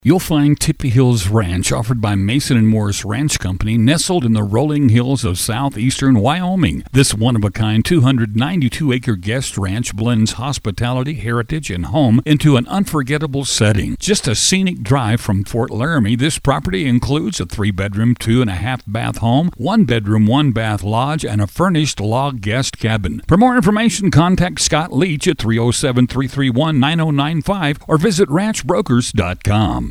You'll find Tippy Hills Ranch, offered by Mason and Morris Ranch Company, nestled in the rolling hills of southeastern Wyoming. This one-of-a-kind 292-acre guest ranch blends hospitality, heritage, and home into an unforgettable setting. Just a scenic drive from Fort Laramie, this property includes a 3-bedroom, 2.5-bath home, 1-bedroom, 1-bath lodge, and a furnished log guest cabin. For more information, contact Scott Leach at 307-331-9095 or visit ranchbrokers.com.